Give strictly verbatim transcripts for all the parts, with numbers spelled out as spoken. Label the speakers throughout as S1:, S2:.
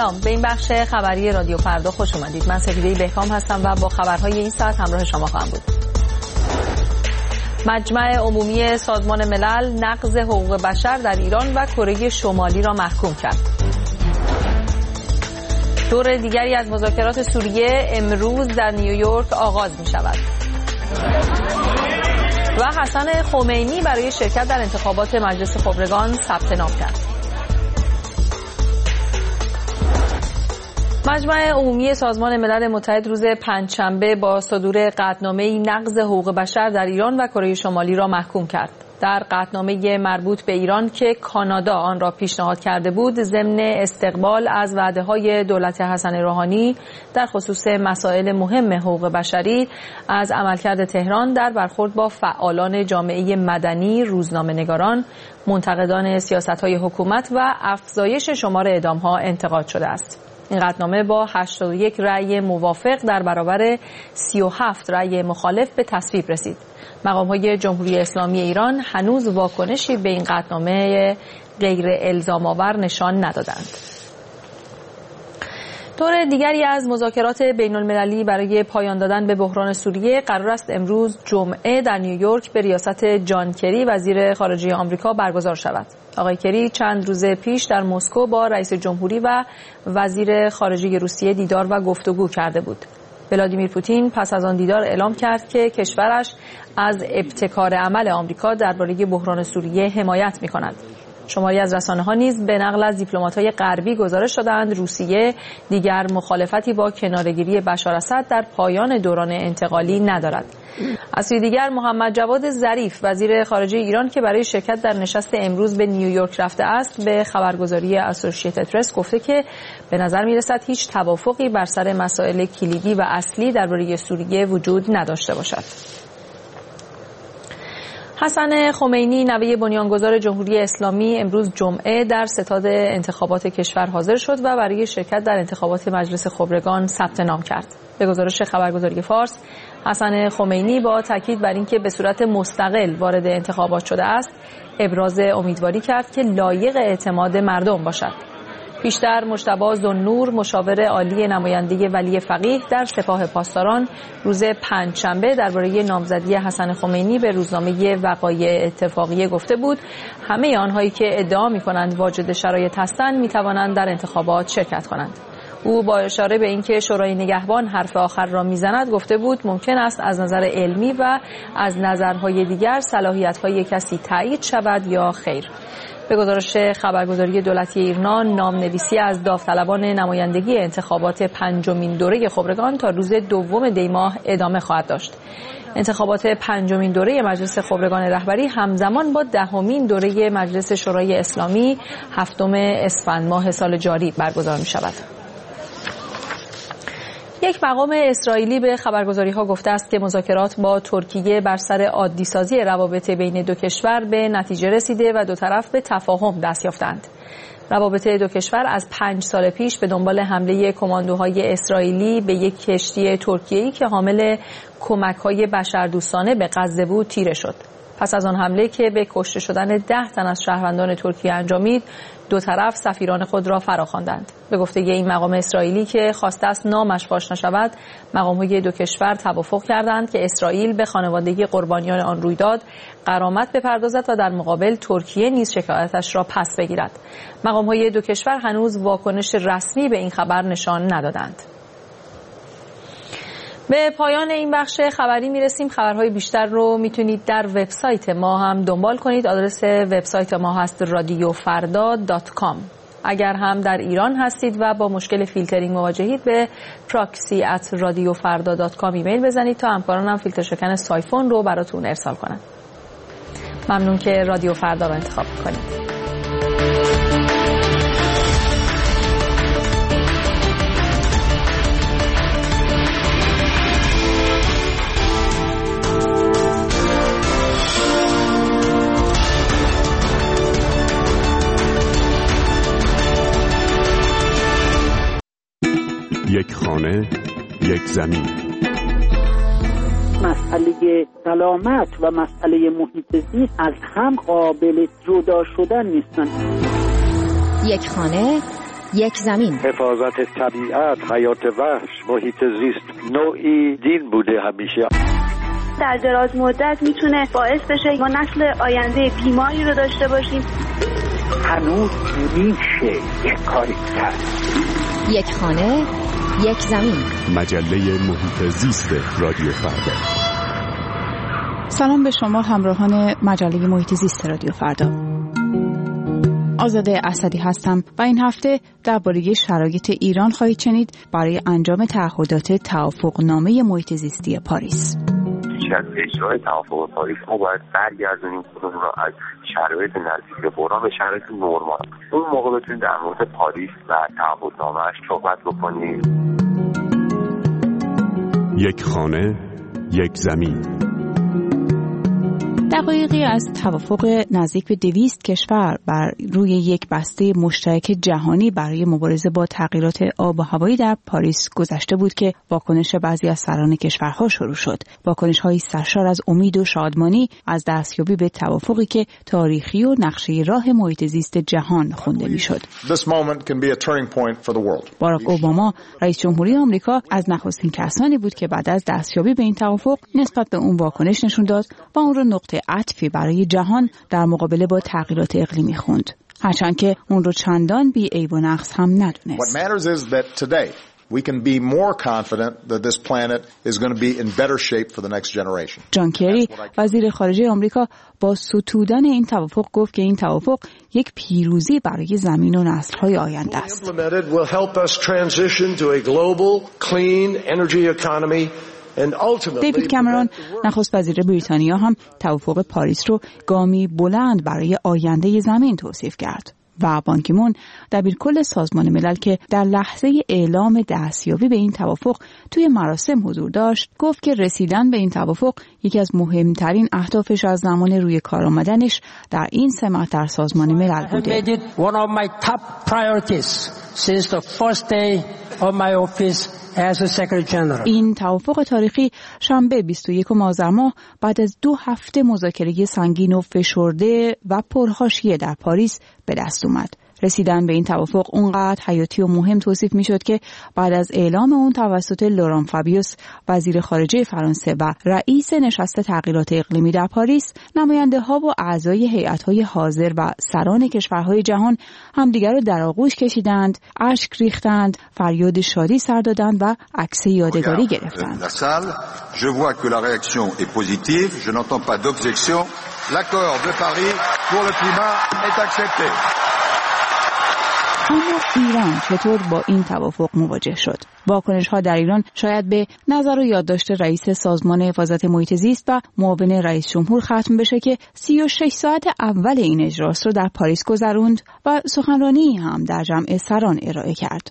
S1: سلام، به این بخش خبری رادیو فردا خوش اومدید. من سپیده بهکام هستم و با خبرهای این ساعت همراه شما خواهم بود. مجمع عمومی سازمان ملل نقض حقوق بشر در ایران و کره شمالی را محکوم کرد. دور دیگری از مذاکرات سوریه امروز در نیویورک آغاز می شود. و حسن خمینی برای شرکت در انتخابات مجلس خبرگان ثبت نام کرد. مجمع عمومی سازمان ملل متحد روز پنجشنبه با صدور قطعنامه‌ای نقض حقوق بشر در ایران و کره شمالی را محکوم کرد. در قطعنامه مربوط به ایران که کانادا آن را پیشنهاد کرده بود، ضمن استقبال از وعده‌های دولت حسن روحانی در خصوص مسائل مهم حقوق بشری، از عملکرد تهران در برخورد با فعالان جامعه مدنی، روزنامه‌نگاران، منتقدان سیاست‌های حکومت و افزایش شمار اعدام‌ها انتقاد شده است. این قطعنامه با هشتاد و یک رأی موافق در برابر سی و هفت رأی مخالف به تصویب رسید. مقام‌های جمهوری اسلامی ایران هنوز واکنشی به این قطعنامه غیر الزام آور نشان ندادند. دور دیگری از مذاکرات بین المللی برای پایان دادن به بحران سوریه قرار است امروز جمعه در نیویورک به ریاست جان کری وزیر خارجه آمریکا برگزار شود. آقای کری چند روز پیش در مسکو با رئیس جمهوری و وزیر خارجه روسیه دیدار و گفتگو کرده بود. ولادیمیر پوتین پس از آن دیدار اعلام کرد که کشورش از ابتکار عمل آمریکا درباره بحران سوریه حمایت می‌کند. شماری از رسانه‌ها نیز به نقل از دیپلمات‌های غربی گزارش دادند روسیه دیگر مخالفتی با کناره‌گیری بشار اسد در پایان دوران انتقالی ندارد. از سوی دیگر محمد جواد ظریف وزیر خارجه ایران که برای شرکت در نشست امروز به نیویورک رفته است، به خبرگزاری اسوسییتد پرس گفته که به نظر می‌رسد هیچ توافقی بر سر مسائل کلیدی و اصلی درباره سوریه وجود نداشته باشد. حسن خمینی نوه بنیانگذار جمهوری اسلامی امروز جمعه در ستاد انتخابات کشور حاضر شد و برای شرکت در انتخابات مجلس خبرگان ثبت نام کرد. به گزارش خبرگزاری فارس، حسن خمینی با تاکید بر اینکه به صورت مستقل وارد انتخابات شده است، ابراز امیدواری کرد که لایق اعتماد مردم باشد. پیشتر مجتبی ذوالنور مشاور عالی نماینده ولی فقیه در سپاه پاسداران روز پنجشنبه درباره نامزدی حسن خمینی به روزنامه وقایع اتفاقیه گفته بود همه آنهایی که ادعا می‌کنند واجد شرایط هستند می‌توانند در انتخابات شرکت کنند. او با اشاره به اینکه شورای نگهبان حرف آخر را میزند گفته بود ممکن است از نظر علمی و از نظرهای دیگر صلاحیت‌های کسی تایید شود یا خیر. به گزارش خبرگزاری دولتی ایران، نامنویسی از داوطلبان نمایندگی انتخابات پنجمین دوره خبرگان تا روز دوم دی ماه ادامه خواهد داشت. انتخابات پنجمین دوره مجلس خبرگان رهبری همزمان با دهمین دوره مجلس شورای اسلامی هفتم اسفند ماه سال جاری برگزار می شود. یک مقام اسرائیلی به خبرگزاری‌ها گفته است که مذاکرات با ترکیه بر سر عادی‌سازی روابط بین دو کشور به نتیجه رسیده و دو طرف به تفاهم دست یافتند. روابط دو کشور از پنج سال پیش به دنبال حمله کماندوهای اسرائیلی به یک کشتی ترکیه‌ای که حامل کمک‌های بشردوستانه به غزه بود تیره شد. پس از آن حمله که به کشته شدن ده تن از شهروندان ترکیه انجامید، دو طرف سفیران خود را فراخواندند. به گفته این مقام اسرائیلی که خواسته است نامش فاش نشود، مقام‌های دو کشور توافق کردند که اسرائیل به خانوادگی قربانیان آن رویداد غرامت بپردازد و در مقابل ترکیه نیز شکایتش را پس بگیرد. مقام‌های دو کشور هنوز واکنش رسمی به این خبر نشان ندادند. به پایان این بخش خبری میرسیم. خبرهای بیشتر رو میتونید در وبسایت ما هم دنبال کنید. آدرس وبسایت ما هست رادیو فردا دات کام. اگر هم در ایران هستید و با مشکل فیلترینگ مواجهید، به پراکسی ات رادیو فردا دات کام ایمیل بزنید تا همکارانم فیلتر شکن سایفون رو براتون ارسال کنن. ممنون که رادیو فردا رو انتخاب کنید.
S2: یک خانه، یک زمین.
S3: مسئله سلامت و مسئله محیط زیست از هم قابل جدا شدن نیستن.
S4: یک خانه، یک زمین.
S5: حفاظت طبیعت، حیات وحش، محیط زیست نوعی دین بوده همیشه.
S6: در دراز مدت میتونه باعث بشه ما نسل آینده بیماری رو داشته باشیم.
S3: هنوز میشه یک کاری کرد.
S4: یک خانه، یک زمین.
S2: مجله محیط زیست رادیو فردا.
S7: سلام به شما همراهان مجله محیط زیست رادیو فردا. آزاده اسدی هستم و این هفته درباره شرایط ایران خواهید شنید برای انجام تعهدات توافقنامه محیط زیستی پاریس.
S8: پیش از اجرای توافق پاریس ما باید برگردونیم خودمون را از شرایط نزدیک به بحران به شرایط نرمال. اون موقع بتونیم در مورد پاریس و تعهدنامه‌اش صحبت بکنیم.
S2: یک خانه، یک زمین.
S7: دقایقی از توافق نزدیک به دویست کشور بر روی یک بسته مشترک جهانی برای مبارزه با تغییرات آب و هوایی در پاریس گذشته بود که واکنش بعضی از سران کشورها شروع شد. واکنش‌های سرشار از امید و شادمانی از دستیابی به توافقی که تاریخی و نقشه راه محیط زیست جهان خونده می‌شد. باراک اوباما رئیس جمهوری آمریکا از نخستین کسانی بود که بعد از دستیابی به این توافق نسبت به اون واکنش نشون داد و اون رو نقطه عطفی برای جهان در مقابله با تغییرات اقلیمی خوند، هرچند که اون رو چندان بی عیب و نقص هم ندونست.
S9: We can be more confident that this planet is going to be in better shape for the next generation.
S7: جان کری وزیر خارجه آمریکا با ستودن این توافق گفت که این توافق یک پیروزی برای زمین و نسل‌های آینده است.
S10: will help us transition to a global clean energy economy.
S7: دیوید کامرون نخست وزیر بریتانیا هم توافق پاریس رو گامی بلند برای آینده زمین توصیف کرد و بان کی مون دبیرکل سازمان ملل که در لحظه اعلام دستیابی به این توافق توی مراسم حضور داشت گفت که رسیدن به این توافق یکی از مهمترین اهدافش از زمان روی کار آمدنش در این سمت در سازمان ملل بوده. این توافق تاریخی شنبه بیست و یکم آذر ماه بعد از دو هفته مذاکره سنگین و فشرده و پرحاشیه در پاریس به دست اومد. رسیدن به این توافق اونقدر حیاتی و مهم توصیف می شد که بعد از اعلام اون توسط لوران فابیوس وزیر خارجه فرانسه و رئیس نشست تغییرات اقلیمی در پاریس، نماینده ها و اعضای هیئت های حاضر و سران کشورهای جهان همدیگر رو در آغوش کشیدند، اشک ریختند، فریاد شادی سر دادند و عکس یادگاری گرفتند.
S9: Je vois que la réaction est positive, je n'entends pas d'objection. L'accord de Paris pour le climat est accepté.
S7: اما ایران چطور با این توافق مواجه شد؟ واکنش‌ها در ایران شاید به نظر و یادداشت رئیس سازمان حفاظت محیط زیست و معاون رئیس جمهور ختم بشه که سی و شش ساعت اول این اجراست رو در پاریس گذروند و سخنرانی هم در جمع سران ارائه کرد.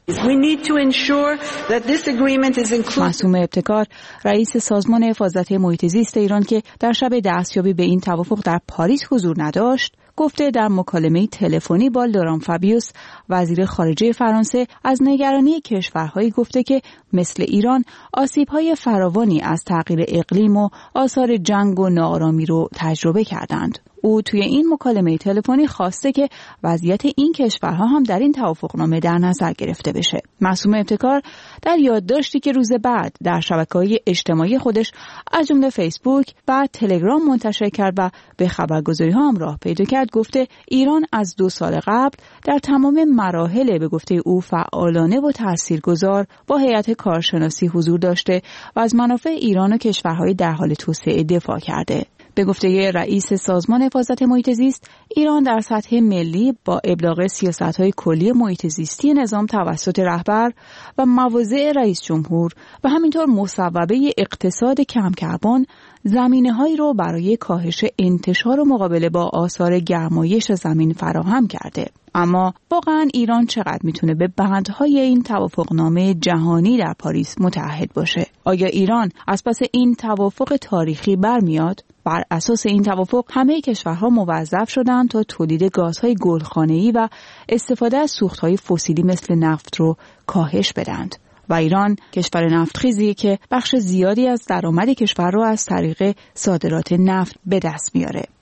S7: معصومه ابتکار رئیس سازمان حفاظت محیط زیست ایران که در شب دستیابی به این توافق در پاریس حضور نداشت، گفته در مکالمه تلفنی با لوران فابیوس وزیر خارجه فرانسه از نگرانی کشورهایی گفته که مثل ایران آسیب‌های فراوانی از تغییر اقلیم و آثار جنگ و ناآرامی رو تجربه کردند. او توی این مکالمه تلفنی خواسته که وضعیت این کشورها هم در این توافقنامه در نظر گرفته بشه. معصومه ابتکار در یادداشتی که روز بعد در شبکه‌های اجتماعی خودش از جمله فیسبوک و تلگرام منتشر کرد و به خبرگزاری‌ها هم راه پیدا کرد گفته ایران از دو سال قبل در تمام مراحل به گفته او فعالانه و تاثیرگذار با هیئت کارشناسی حضور داشته و از منافع ایران و کشورهای در حال توسعه دفاع کرده. به گفته رئیس سازمان حفاظت محیط زیست، ایران در سطح ملی با ابلاغ سیاست‌های کلی محیط زیستی نظام توسط رهبر و مواضع رئیس جمهور و همینطور مصوبه اقتصاد کم کربن زمینه‌هایی رو برای کاهش انتشار و مقابله با آثار گرمایش زمین فراهم کرده. اما واقعا ایران چقدر میتونه به بندهای این توافقنامه جهانی در پاریس متعهد باشه؟ آیا ایران از پس این توافق تاریخی برمیاد؟ بر اساس این توافق همه کشورها موظف شدند تا تولید گازهای گلخانه‌ای و استفاده از سوختهای فسیلی مثل نفت رو کاهش بدند. و ایران کشور نفتخیزی که بخش زیادی از درآمد کشور رو از طریق صادرات نفت به دست میاره.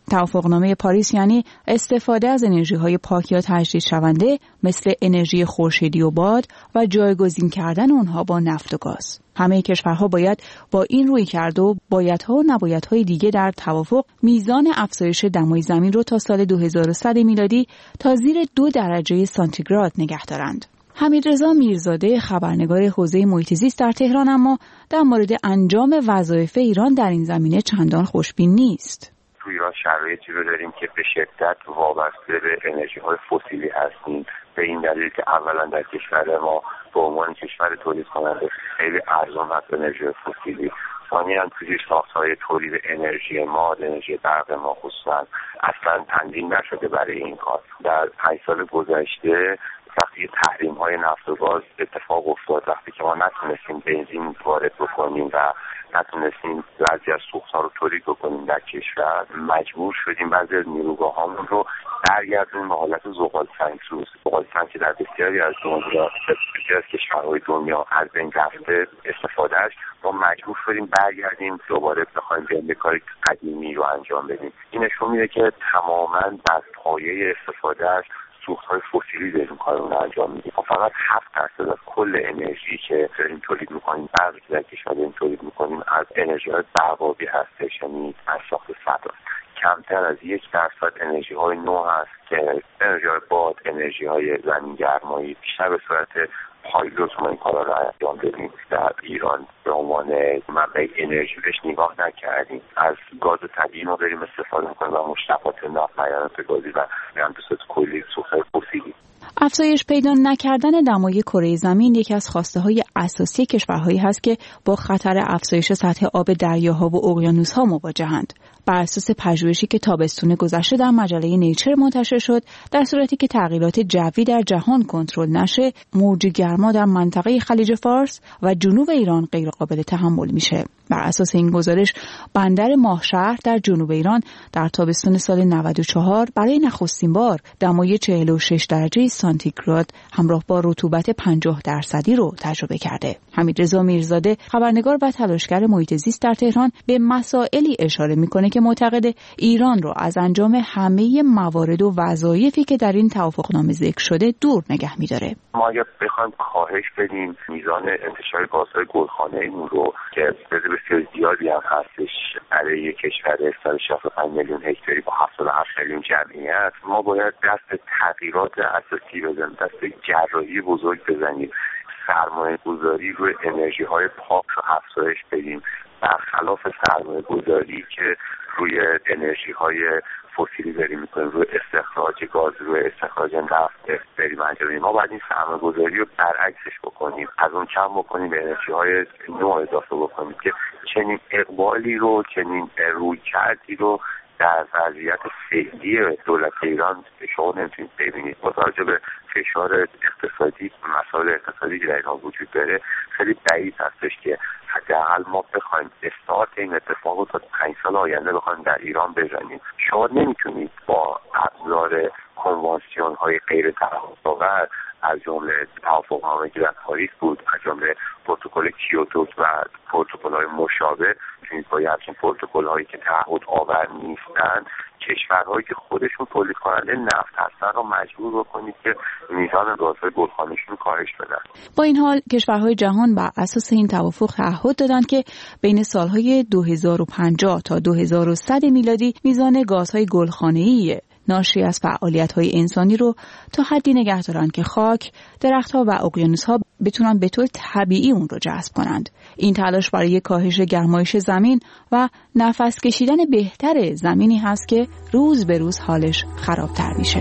S7: توافقنامه پاریس یعنی استفاده از انرژی‌های پاک یا تجدید شونده مثل انرژی خورشیدی و باد و جایگزین کردن اونها با نفت و گاز. همه کشورها باید با این رویکرد و بایدها و نبایدهای دیگه در توافق میزان افزایش دمای زمین رو تا سال دو هزار و صد میلادی تا زیر دو درجه سانتیگراد نگه دارند. حمیدرضا میرزاده خبرنگار حوزه محیط زیست در تهران اما در مورد انجام وظایف ایران در این زمینه چندان خوشبین نیست.
S8: تو ایران شرایطی رو داریم که به شدت وابسته به انرژی‌های فسیلی هستیم، به این دلیل که اولا در کشور ما به عنوان کشور تولید کننده خیلی ارزان هست انرژی فسیلی، ثانیاً توی ساخت‌های تولید انرژی ما، انرژی برق ما خصوصا اصلا تنظیم نشده برای این کار. در پنج سال گذشته وقتی تحریم های نفت و گاز اتفاق افتاد، وقتی که ما نتونستیم بنزین وارد بکنیم و نتونستیم بعضی از سوخت‌ها رو تولید بکنیم در کشور، مجبور شدیم بعضی از نیروگاهامون رو برگردونیم به حالت زغال سنگسوز. زغال سنگ که در بسیاری از دنیا بسیاری از کشورهای دنیا از بین رفته استفادهش، ما مجبور شدیم برگردیم دوباره بخوایم به کار قدیمی رو انجام بدیم. این نشون میده که تماماً بر پایه استفادهش سوخت‌های فسیلی داریم کارمون رو انجام میدیم. فقط هفت درصد از کل انرژی که داریم تولید میکنیم، برقی که در کشور داریم تولید میکنیم از انرژی‌های برق‌آبی هستش، یعنی از ساخت صدر. کمتر از یک درصد انرژی‌های نو هست که انرژی‌های باد، انرژی‌های زمین‌گرمایی، بیشتر به صورت پایلوت ما این کارا رو انجام بدیم. در ایران به عنوان منبع انرژی بهش نگاه نکردیم. از گاز طبیعی ما بریم استفاده میکنیم و مشتقات نفت، معدنیات گازی و هم به صورت کلی سوخت‌های فسیلی.
S7: افزایش پیدا نکردن دمای کره زمین یکی از خواسته‌های اساسی کشورهایی هست که با خطر افزایش سطح آب دریاها و اقیانوس‌ها مواجهند. بر اساس پژوهشی که تابستون گذشته در مجله نیچر منتشر شد، در صورتی که تغییرات جوی در جهان کنترل نشه، موج گرما در منطقه خلیج فارس و جنوب ایران غیر قابل تحمل میشه. بر اساس این گزارش، بندر ماهشهر در جنوب ایران در تابستون سال نود و چهار برای نخستین بار دمای چهل و شش درجه سانتیگراد همراه با رطوبت پنجاه درصدی رو تجربه کرده. حمیدرضا میرزاده خبرنگار و تلاشگر محیط زیست در تهران به مسائلی اشاره میکنه که معتقد ایران رو از انجام همه موارد و وظایفی که در این توافقنامه ذکر شده دور نگه می‌داره.
S8: ما اگه بخوایم کاهش بدیم میزان انتشار گازهای گلخانه‌ای رو که بسیار زیادی هم هستش برای یک کشور صد و شصت و پنج میلیون هکتاری با هفتاد و هفت میلیون جمعیت، ما باید دست تغییرات اساسی بزنیم، دست جراحی بزرگ بزنیم، سرمایه گذاری روی انرژی های پاک رو افزایش بدیم، برخلاف سرمایه گذاری که روی انرژی های فسیلی داریم میکنیم، روی استخراج گاز، روی استخراج نفت داریم انجام میدیم. ما باید این سرمایه گذاری رو برعکسش بکنیم، از اون کم بکنیم، به انرژی های نو اضافه بکنیم که چنین اقبالی رو، چنین روی کردی رو در وضعیت فعلی دولت ایران شما نمیتونید ببینید. با توجه به فشار اقتصادی، مسائل اقتصادی که در ایران وجود داره، خیلی بعید هستش که حداقل ما بخوایم استارت این اتفاق رو تا پنج سال آینده بخوایم در ایران بزنیم. شما نمیتونید با ابزار کنوانسیون های غیر تعهدآور از جمله توافقنامه که در پاریس بود، از جمله پروتکل کیوتو و پروتکل‌های مشابه، چون با همچین پروتکل‌هایی که تعهد آور نیستن، کشورهایی که خودشون تولید کننده نفت هستن رو مجبور بکنید که میزان گازهای گلخانه‌شون کاهش بدن.
S7: با این حال کشورهای جهان بر اساس این توافق تعهد دادند که بین سالهای دو هزار و پنجاه تا دو هزار و صد میلادی میزان گازهای گلخانه‌ای ناشی از فعالیت‌های انسانی رو تا حدی نگه دارند که خاک، درخت‌ها و اقیانوس‌ها بتونن به طور طبیعی اون رو جذب کنند. این تلاش برای کاهش گرمایش زمین و نفس کشیدن بهتر زمینی هست که روز به روز حالش خرابتر میشه.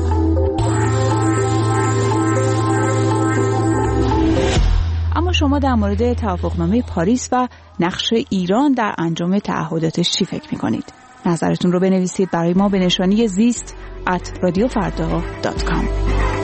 S7: اما شما در مورد توافقنامه پاریس و نقش ایران در انجام تعهداتش چی فکر می‌کنید؟ نظرتون رو بنویسید برای ما به نشانی زیست ات رادیو فردا دات کام.